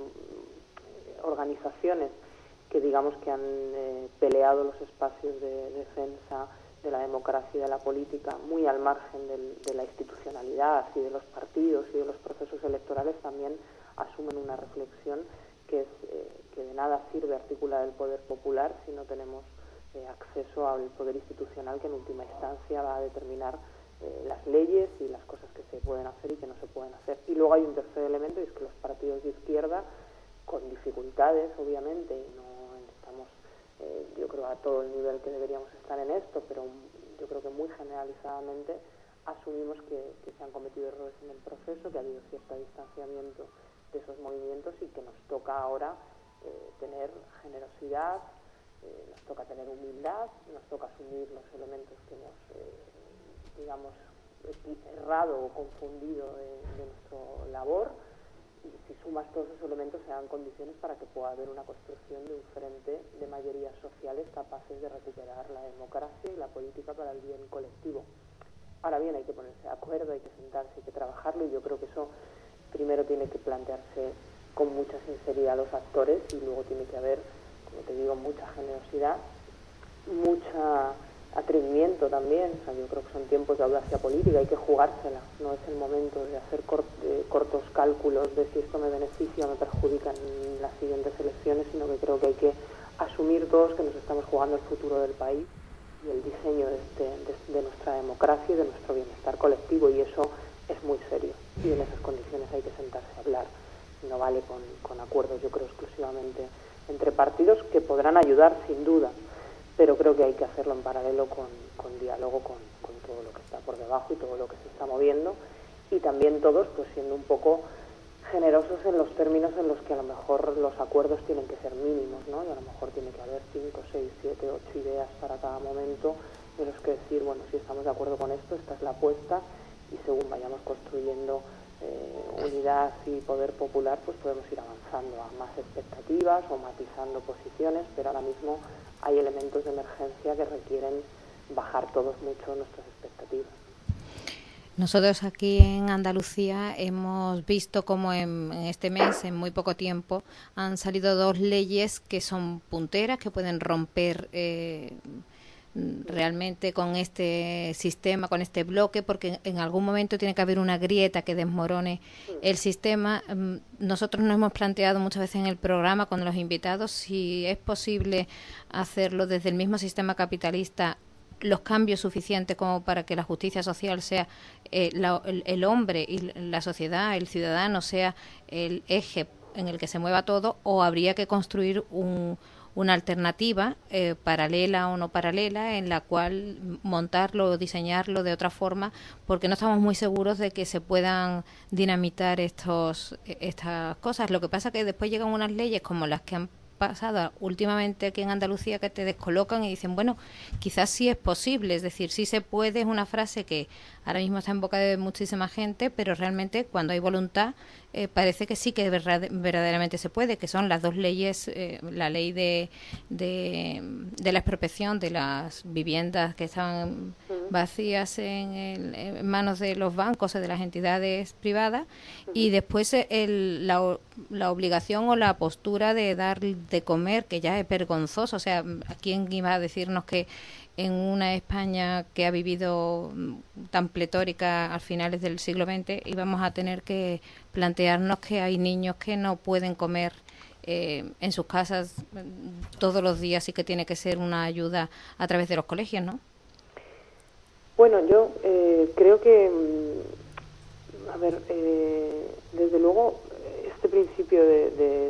organizaciones que digamos que han peleado los espacios de defensa de la democracia y de la política muy al margen de la institucionalidad y de los partidos y de los procesos electorales, también asumen una reflexión que es que de nada sirve articular el poder popular si no tenemos acceso al poder institucional, que en última instancia va a determinar las leyes y las cosas que se pueden hacer y que no se pueden hacer. Y luego hay un tercer elemento, y es que los partidos de izquierda, con dificultades obviamente, y no estamos yo creo a todo el nivel que deberíamos estar en esto, pero yo creo que muy generalizadamente asumimos que se han cometido errores en el proceso, que ha habido cierto distanciamiento de esos movimientos y que nos toca ahora tener generosidad, nos toca tener humildad, nos toca asumir los elementos que hemos digamos errado o confundido de nuestra labor, y si sumas todos esos elementos se dan condiciones para que pueda haber una construcción de un frente de mayorías sociales capaces de recuperar la democracia y la política para el bien colectivo. Ahora bien, hay que ponerse de acuerdo, hay que sentarse, hay que trabajarlo, y yo creo que eso primero tiene que plantearse con mucha sinceridad a los actores, y luego tiene que haber como te digo, mucha generosidad, mucha atrevimiento también. O sea, yo creo que son tiempos de audacia política, hay que jugársela, no es el momento de hacer cortos cálculos de si esto me beneficia o me perjudica en las siguientes elecciones, sino que creo que hay que asumir todos que nos estamos jugando el futuro del país y el diseño de nuestra democracia y de nuestro bienestar colectivo, y eso es muy serio, y en esas condiciones hay que sentarse a hablar. No vale con acuerdos, yo creo, exclusivamente entre partidos, que podrán ayudar sin duda, pero creo que hay que hacerlo en paralelo con diálogo con todo lo que está por debajo y todo lo que se está moviendo, y también todos pues siendo un poco generosos en los términos en los que a lo mejor los acuerdos tienen que ser mínimos, ¿no? Y a lo mejor tiene que haber 5, 6, 7, 8 ideas para cada momento, de los que decir, bueno, si estamos de acuerdo con esto, esta es la apuesta, y según vayamos construyendo unidad y poder popular, pues podemos ir avanzando a más expectativas o matizando posiciones, pero ahora mismo hay elementos de emergencia que requieren bajar todos mucho nuestras expectativas. Nosotros aquí en Andalucía hemos visto cómo en este mes, en muy poco tiempo, han salido 2 leyes que son punteras, que pueden romper realmente con este sistema, con este bloque, porque en algún momento tiene que haber una grieta que desmorone el sistema. Nosotros nos hemos planteado muchas veces en el programa con los invitados si es posible hacerlo desde el mismo sistema capitalista, los cambios suficientes como para que la justicia social sea el hombre y la sociedad, el ciudadano, sea el eje en el que se mueva todo, o habría que construir una alternativa paralela o no paralela, en la cual montarlo o diseñarlo de otra forma, porque no estamos muy seguros de que se puedan dinamitar estas cosas. Lo que pasa es que después llegan unas leyes como las que han pasado últimamente aquí en Andalucía, que te descolocan y dicen, bueno, quizás sí es posible, es decir, sí se puede, es una frase que ahora mismo está en boca de muchísima gente, pero realmente cuando hay voluntad parece que sí que verdaderamente se puede, que son las 2 leyes, la ley de la expropiación de las viviendas que estaban vacías en manos de los bancos o de las entidades privadas, y después la obligación o la postura de dar de comer, que ya es vergonzoso. O sea, ¿quién iba a decirnos que en una España que ha vivido tan pletórica a finales del siglo XX íbamos a tener que plantearnos que hay niños que no pueden comer en sus casas todos los días y que tiene que ser una ayuda a través de los colegios, ¿no? Bueno, yo creo que, desde luego, este principio de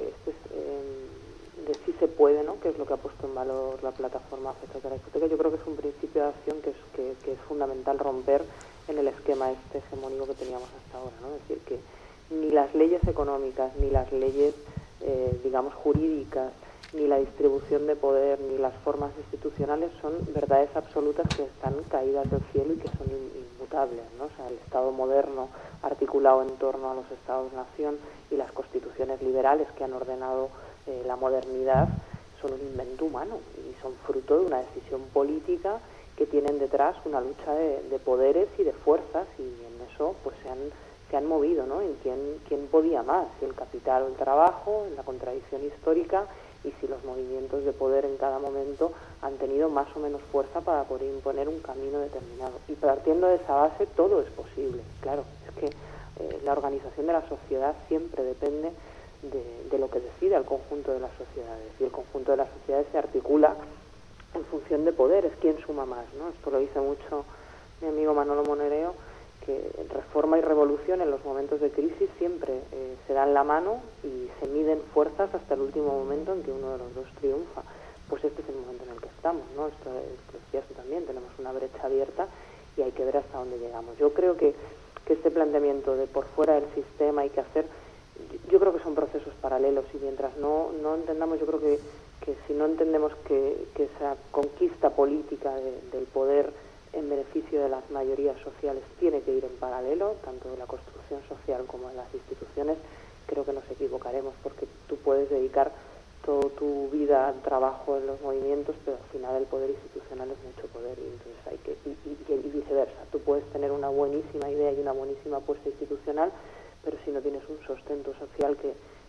sí se puede, ¿no?, que es lo que ha puesto en valor la plataforma Afectados de la Hipoteca, yo creo que es un principio de acción que es fundamental romper en el esquema hegemónico que teníamos hasta ahora, ¿no? Es decir, que ni las leyes económicas, ni las leyes, digamos, jurídicas, ni la distribución de poder, ni las formas institucionales son verdades absolutas que están caídas del cielo y que son inmutables, ¿no? O sea, el Estado moderno articulado en torno a los Estados-nación y las constituciones liberales que han ordenado la modernidad son un invento humano y son fruto de una decisión política que tienen detrás una lucha de poderes y de fuerzas, y en eso pues se han movido, ¿no? En quién podía más, si el capital o el trabajo, en la contradicción histórica, y si los movimientos de poder en cada momento han tenido más o menos fuerza para poder imponer un camino determinado. Y partiendo de esa base todo es posible. Claro, es que la organización de la sociedad siempre depende de lo que decida el conjunto de las sociedades, y el conjunto de las sociedades se articula en función de poderes, quién suma más, ¿no? Esto lo dice mucho mi amigo Manolo Monereo, que reforma y revolución en los momentos de crisis siempre se dan la mano y se miden fuerzas hasta el último momento en que uno de los dos triunfa. Pues este es el momento en el que estamos, ¿no? Esto decías tú también, tenemos una brecha abierta y hay que ver hasta dónde llegamos. Yo creo que este planteamiento de por fuera del sistema hay que hacer, yo creo que son procesos paralelos, y mientras no entendamos, yo creo que si no entendemos que esa conquista política del poder en beneficio de las mayorías sociales tiene que ir en paralelo, tanto de la construcción social como de las instituciones, creo que nos equivocaremos, porque tú puedes dedicar toda tu vida al trabajo en los movimientos, pero al final el poder institucional es mucho poder, y entonces hay que y viceversa. Tú puedes tener una buenísima idea y una buenísima apuesta institucional, pero si no tienes un sustento social que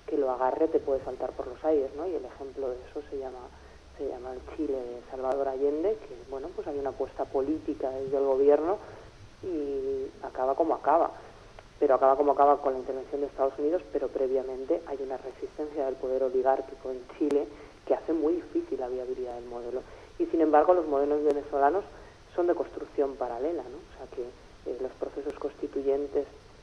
que lo agarre te puede saltar por los aires, ¿no? Y el ejemplo de eso se llama el Chile de Salvador Allende, que bueno, pues hay una apuesta política desde el gobierno y acaba como acaba. Pero acaba como acaba con la intervención de Estados Unidos, pero previamente hay una resistencia del poder oligárquico en Chile que hace muy difícil la viabilidad del modelo. Y sin embargo los modelos venezolanos son de construcción paralela, ¿no? O sea que los procesos constituyentes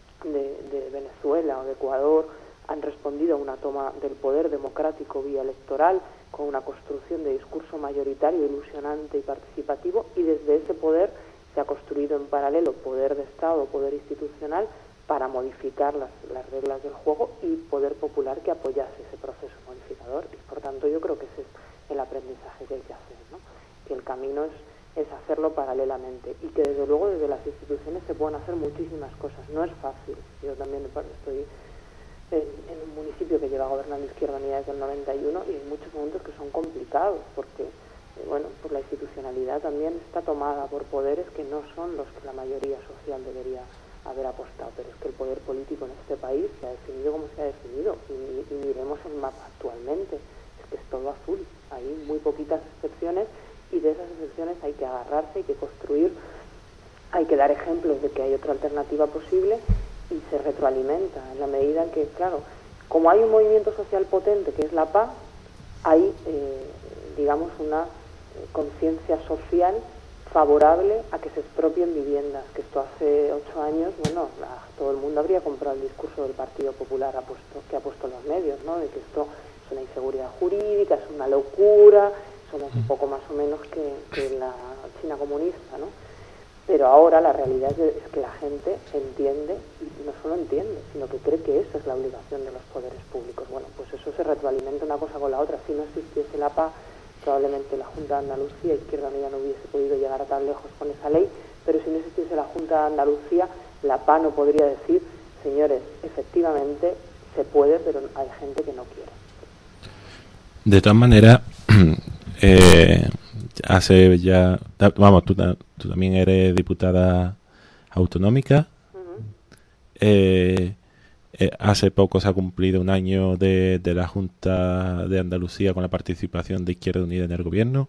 de Venezuela o de Ecuador han respondido a una toma del poder democrático vía electoral, con una construcción de discurso mayoritario, ilusionante y participativo, y desde ese poder se ha construido en paralelo poder de Estado, poder institucional, para modificar las reglas del juego y poder popular que apoyase ese proceso modificador. Y por tanto yo creo que ese es el aprendizaje que hay que hacer, ¿no? Que el camino es hacerlo paralelamente y que desde luego desde las instituciones se pueden hacer muchísimas cosas. No es fácil. Yo también estoy en un municipio que lleva gobernando Izquierda Unida desde el 91 y hay muchos momentos que son complicados porque bueno, pues la institucionalidad también está tomada por poderes que no son los que la mayoría social debería haber apostado, pero es que el poder político en este país se ha definido como se ha definido y miremos el mapa actualmente, es que es todo azul, hay muy poquitas excepciones y de esas excepciones hay que agarrarse, hay que construir, hay que dar ejemplos de que hay otra alternativa posible y se retroalimenta en la medida en que, claro, como hay un movimiento social potente que es la paz, hay, digamos, una conciencia social favorable a que se expropien viviendas, que esto hace 8 años, bueno, todo el mundo habría comprado el discurso del Partido Popular que ha puesto en los medios, ¿no? De que esto es una inseguridad jurídica, es una locura, somos un poco más o menos que la China comunista, ¿no? Pero ahora la realidad es que la gente entiende, y no solo entiende, sino que cree que esa es la obligación de los poderes públicos. Bueno, pues eso se retroalimenta una cosa con la otra. Si no existiese la paz, probablemente la Junta de Andalucía, Izquierda Unida no hubiese podido llegar a tan lejos con esa ley, pero si no existiese la Junta de Andalucía, la PA no podría decir, señores, efectivamente se puede, pero hay gente que no quiere. De todas maneras, hace ya, vamos, tú también eres diputada autonómica. Hace poco se ha cumplido un año de la Junta de Andalucía con la participación de Izquierda Unida en el gobierno.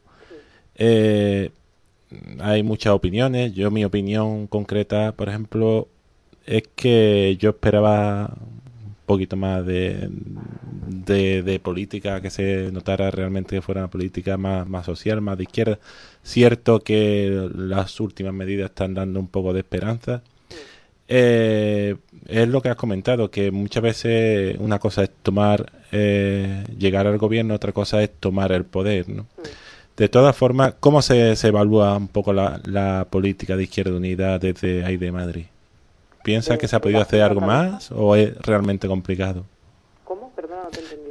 Hay muchas opiniones. Mi opinión concreta, por ejemplo, es que yo esperaba un poquito más de política, que se notara realmente que fuera una política más social, más de izquierda. Cierto que las últimas medidas están dando un poco de esperanza. Es lo que has comentado, que muchas veces una cosa es llegar al gobierno, otra cosa es tomar el poder, ¿no? De todas formas, ¿cómo se evalúa un poco la política de Izquierda Unida desde ahí de Madrid? ¿Piensas que se ha podido hacer algo más o es realmente complicado? ¿Cómo? Perdona, no te entendí.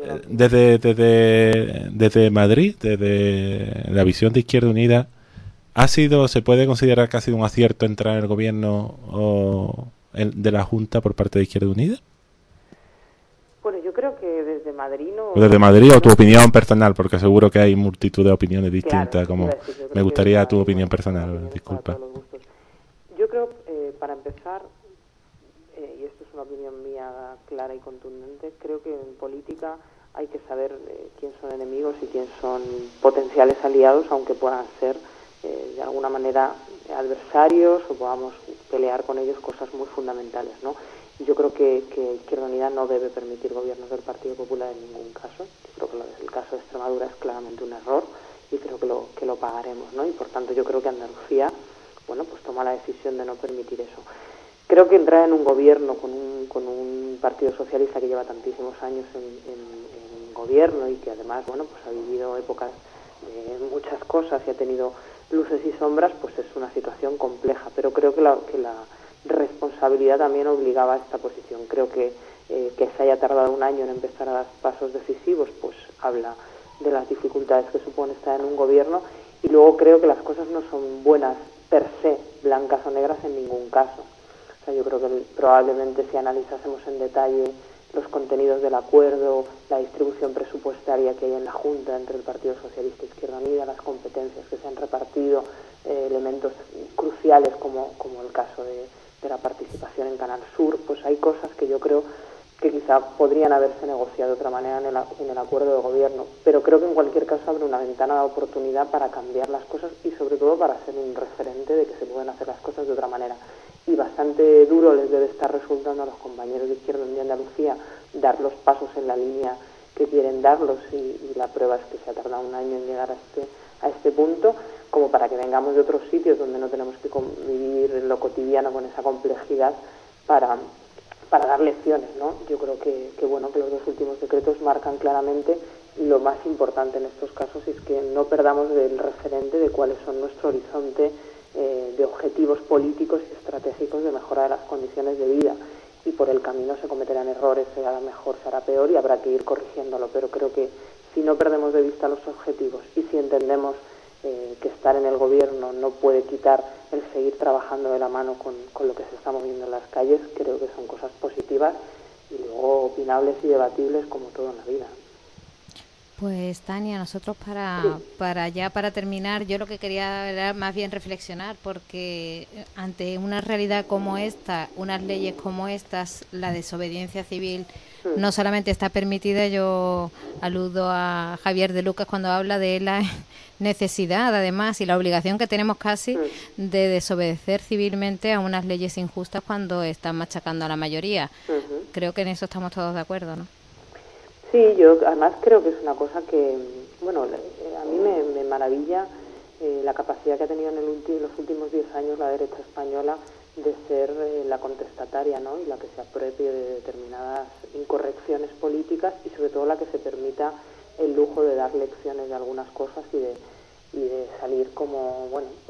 Desde Madrid, desde la visión de Izquierda Unida, ¿se puede considerar que ha sido un acierto entrar en el gobierno de la Junta por parte de Izquierda Unida? Bueno, yo creo que desde Madrid no... ¿O desde Madrid o tu opinión personal? Porque seguro que hay multitud de opiniones distintas. Claro, me gustaría tu opinión personal, disculpa. Yo creo, para empezar, y esto es una opinión mía clara y contundente, creo que en política hay que saber quién son enemigos y quién son potenciales aliados, aunque puedan ser de alguna manera adversarios o podamos pelear con ellos cosas muy fundamentales, ¿no? Y yo creo que Izquierda Unida no debe permitir gobiernos del Partido Popular en ningún caso. Yo creo que el caso de Extremadura es claramente un error y creo que lo pagaremos, ¿no? Y por tanto yo creo que Andalucía, bueno, pues toma la decisión de no permitir eso. Creo que entrar en un gobierno con un Partido Socialista que lleva tantísimos años en gobierno y que además, bueno, pues ha vivido épocas de muchas cosas y ha tenido luces y sombras, pues es una situación compleja, pero creo que la responsabilidad también obligaba a esta posición. Creo que se haya tardado un año en empezar a dar pasos decisivos, pues habla de las dificultades que supone estar en un gobierno, y luego creo que las cosas no son buenas per se, blancas o negras en ningún caso. O sea, yo creo que probablemente si analizásemos en detalle los contenidos del acuerdo, la distribución presupuestaria que hay en la Junta entre el Partido Socialista y Izquierda Unida, las competencias que se han repartido, elementos cruciales como el caso de la participación en Canal Sur, pues hay cosas que yo creo que quizá podrían haberse negociado de otra manera en el acuerdo de gobierno, pero creo que en cualquier caso abre una ventana de oportunidad para cambiar las cosas y sobre todo para ser un referente de que se pueden hacer las cosas de otra manera. Y bastante duro les debe estar resultando a los compañeros de Izquierda Unida de Andalucía dar los pasos en la línea que quieren darlos, y la prueba es que se ha tardado un año en llegar a este punto, como para que vengamos de otros sitios donde no tenemos que convivir en lo cotidiano con esa complejidad para dar lecciones, ¿no? Yo creo que los dos últimos decretos marcan claramente lo más importante en estos casos, es que no perdamos del referente de cuáles son nuestro horizonte de objetivos políticos y estratégicos de mejora de las condiciones de vida, y por el camino se cometerán errores, se hará mejor, se hará peor y habrá que ir corrigiéndolo, pero creo que si no perdemos de vista los objetivos y si entendemos que estar en el gobierno no puede quitar el seguir trabajando de la mano con lo que se está moviendo en las calles, creo que son cosas positivas y luego opinables y debatibles como todo en la vida. Pues Tania, nosotros para terminar, yo lo que quería era más bien reflexionar, porque ante una realidad como esta, unas leyes como estas, la desobediencia civil no solamente está permitida. Yo aludo a Javier de Lucas cuando habla de la necesidad, además, y la obligación que tenemos casi de desobedecer civilmente a unas leyes injustas cuando están machacando a la mayoría. Creo que en eso estamos todos de acuerdo, ¿no? Sí, yo además creo que es una cosa que, a mí me maravilla la capacidad que ha tenido en los últimos 10 años la derecha española de ser la contestataria, ¿no? Y la que se apropie de determinadas incorrecciones políticas y sobre todo la que se permita el lujo de dar lecciones de algunas cosas y de salir como,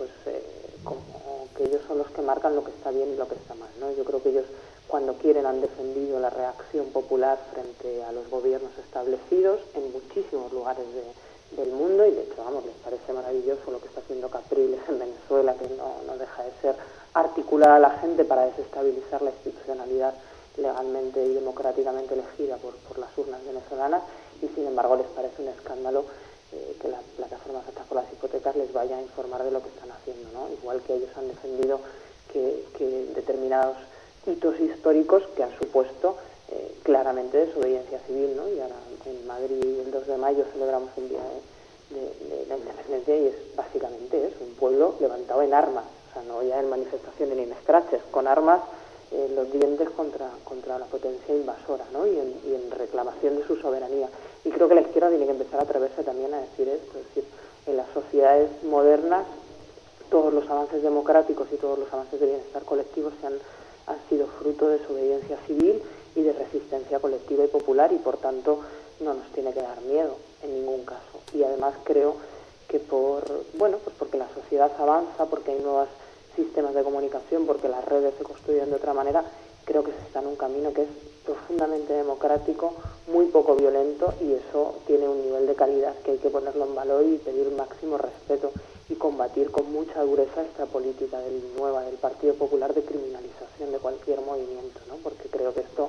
como que ellos son los que marcan lo que está bien y lo que está mal, ¿no? Yo creo que ellos, cuando quieren, han defendido la reacción popular frente a los gobiernos establecidos en muchísimos lugares del mundo, y de hecho, les parece maravilloso lo que está haciendo Capriles en Venezuela, que no deja de ser articular a la gente para desestabilizar la institucionalidad legalmente y democráticamente elegida por las urnas venezolanas, y sin embargo les parece un escándalo que las plataformas hechas por las hipotecas les vaya a informar de lo que están haciendo, ¿no? Igual que ellos han defendido que determinados hitos históricos que han supuesto claramente desobediencia civil, ¿no? Y ahora en Madrid el 2 de mayo celebramos el Día de la Independencia, y es básicamente eso, un pueblo levantado en armas, o sea, no ya en manifestaciones ni en escraches, con armas los dientes contra la potencia invasora, ¿no? Y en reclamación de su soberanía. Y creo que la izquierda tiene que empezar a atreverse también a decir esto, es decir, en las sociedades modernas todos los avances democráticos y todos los avances de bienestar colectivo han sido fruto de desobediencia civil y de resistencia colectiva y popular, y por tanto no nos tiene que dar miedo en ningún caso. Y además creo que porque la sociedad avanza, porque hay nuevos sistemas de comunicación, porque las redes se construyen de otra manera, creo que se está en un camino que es profundamente democrático, muy poco violento, y eso tiene un nivel de calidad que hay que ponerlo en valor y pedir máximo respeto y combatir con mucha dureza esta política del Partido Popular de criminalización de cualquier movimiento, ¿no? Porque creo que esto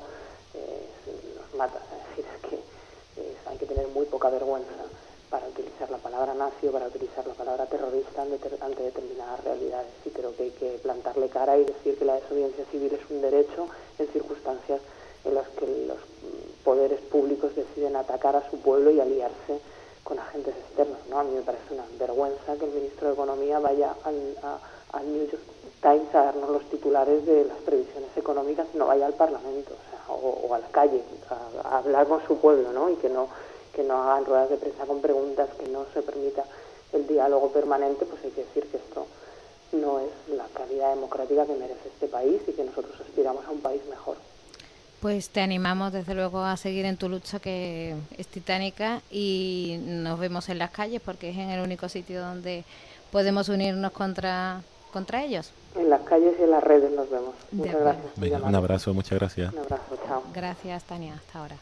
nos mata. Es decir, es que hay que tener muy poca vergüenza para utilizar la palabra nazi o para utilizar la palabra terrorista ante determinadas realidades, y creo que hay que plantarle cara y decir que la desobediencia civil es un derecho en circunstancias en las que los poderes públicos deciden atacar a su pueblo y aliarse con agentes externos, ¿no? A mí me parece una vergüenza que el ministro de Economía vaya al New York Times a darnos los titulares de las previsiones económicas y no vaya al Parlamento, o a la calle a hablar con su pueblo, ¿no? Y que no hagan ruedas de prensa con preguntas, que no se permita el diálogo permanente. Pues hay que decir que esto no es la calidad democrática que merece este país y que nosotros aspiramos a un país mejor. Pues te animamos desde luego a seguir en tu lucha, que es titánica, y nos vemos en las calles porque es en el único sitio donde podemos unirnos contra ellos. En las calles y en las redes nos vemos. Muchas gracias. Venga, un abrazo, muchas gracias. Un abrazo, chao. Gracias, Tania, hasta ahora.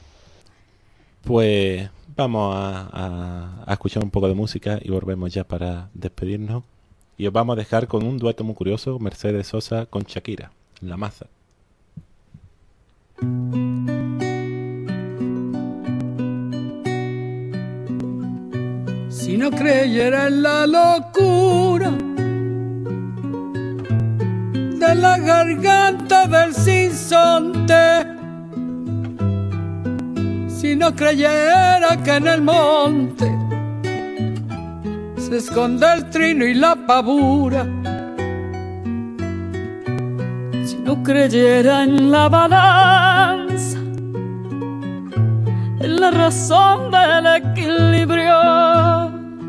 Pues vamos a escuchar un poco de música y volvemos ya para despedirnos. Y os vamos a dejar con un dueto muy curioso, Mercedes Sosa con Shakira, La Maza. Si no creyera en la locura de la garganta del sinsonte, si no creyera que en el monte se esconde el trino y la pavura, si no creyera en la balanza, en la razón del equilibrio,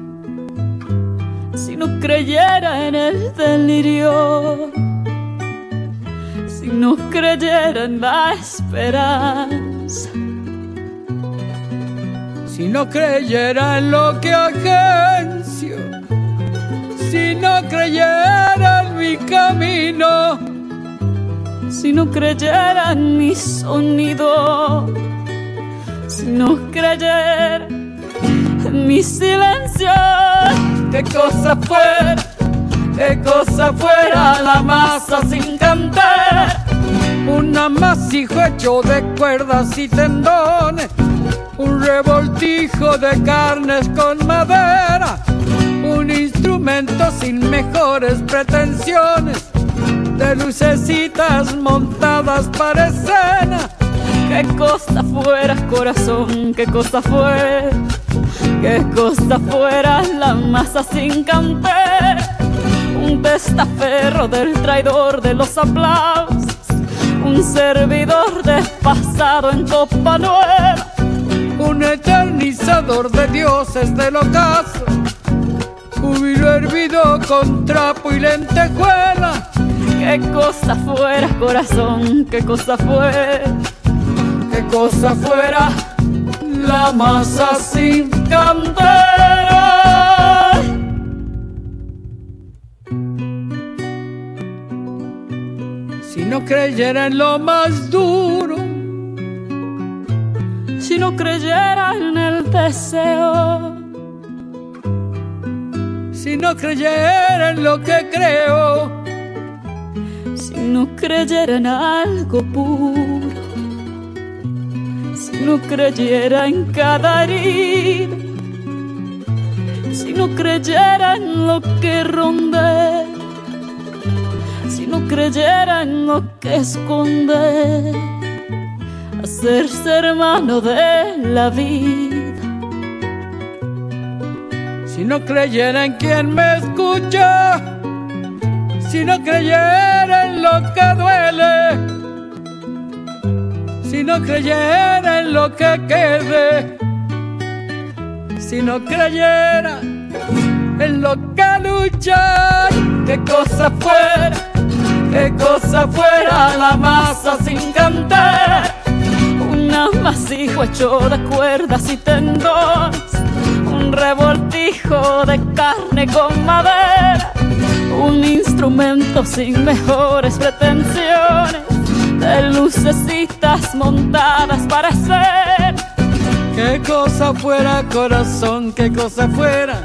si no creyera en el delirio, si no creyera en la esperanza, si no creyera en lo que agencio, si no creyera en mi camino, si no creyera en mi sonido, si no creyera en mi silencio, qué cosa fuera la masa sin cantar, un amasijo hecho de cuerdas y tendones, un revoltijo de carnes con madera, un instrumento sin mejores pretensiones, de lucecitas montadas para escena. Qué cosa fuera, corazón, qué cosa fuera la masa sin cantar, un testaferro del traidor de los aplausos, un servidor despasado en copa nueva, un eternizador de dioses del ocaso, júbilo hervido con trapo y lentejuela. Qué cosa fuera, corazón, qué cosa fuera la masa sin cantar. Si no creyera en lo más duro, si no creyera en el deseo, si no creyera en lo que creo, si no creyera en algo puro, si no creyera en cada herida, si no creyera en lo que ronde, si no creyera en lo que esconde, hacerse hermano de la vida, si no creyera en quien me escucha, si no creyera en lo que duele, si no creyera en lo que quede, si no creyera en lo que lucha, qué cosa fuera la masa sin cantar, un amasijo hecho de cuerdas y tendones, un revoltijo de carne con madera, un instrumento sin mejores pretensiones, de lucecitas montadas para ser. Qué cosa fuera, corazón, qué cosa fuera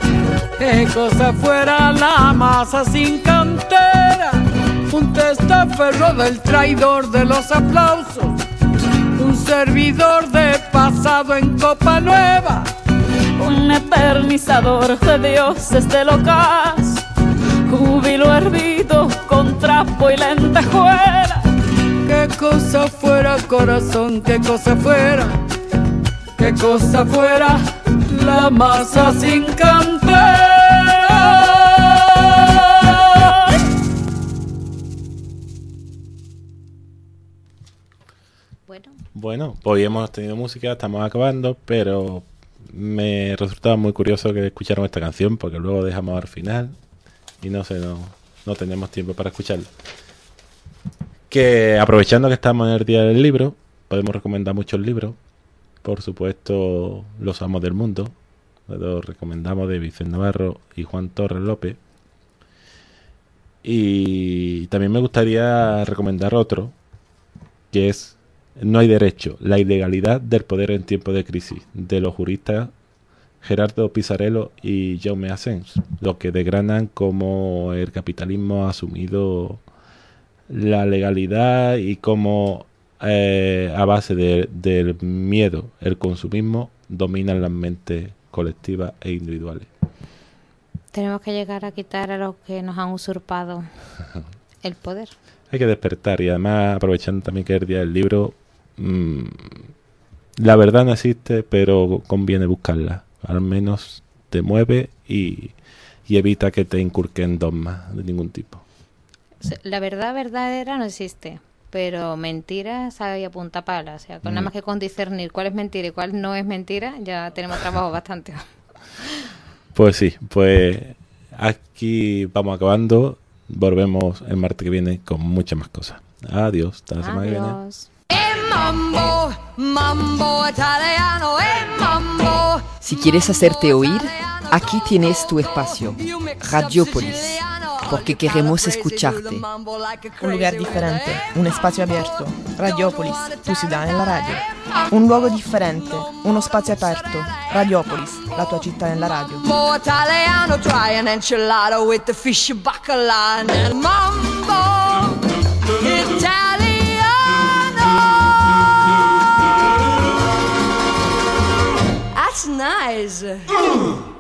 la masa sin cantera, un testaferro del traidor de los aplausos, un servidor de pasado en copa nueva, un eternizador de dioses del ocaso, júbilo hervido con trapo y lentejuela. Qué cosa fuera, corazón, qué cosa fuera la masa sin cantar. Bueno, hoy hemos tenido música, estamos acabando, pero me resultaba muy curioso que escucharon esta canción, porque luego dejamos al final y no tenemos tiempo para escucharla. Que aprovechando que estamos en el día del libro, podemos recomendar muchos libros. Por supuesto, Los Amos del Mundo, lo recomendamos, de Vicente Navarro y Juan Torres López. Y también me gustaría recomendar otro, que es No hay derecho, la ilegalidad del poder en tiempos de crisis, de los juristas Gerardo Pisarello y Jaume Asens, lo que desgranan cómo el capitalismo ha asumido la legalidad y cómo a base del miedo, el consumismo, dominan las mentes colectivas e individuales. Tenemos que llegar a quitar a los que nos han usurpado el poder. Hay que despertar, y además, aprovechando también que es el día del libro, La verdad no existe, pero conviene buscarla. Al menos te mueve y evita que te inculquen dogmas de ningún tipo. La verdad verdadera no existe, pero mentira sabe a punta pala. O sea, con nada más que con discernir cuál es mentira y cuál no es mentira, ya tenemos trabajo bastante. Pues sí, pues aquí vamos acabando. Volvemos el martes que viene con muchas más cosas. Adiós, hasta la semana que viene. Mambo, mambo italiano, mambo. Si quieres hacerte oír, aquí tienes tu espacio, Radiopolis, porque queremos escucharte. Un lugar diferente, un espacio abierto, Radiopolis, tu ciudad en la radio. Un luogo differente, uno spazio aperto, Radiopolis, la tua città nella radio. Mambo italiano, try an enchilada with the fish bacala and mambo italiano. That's nice.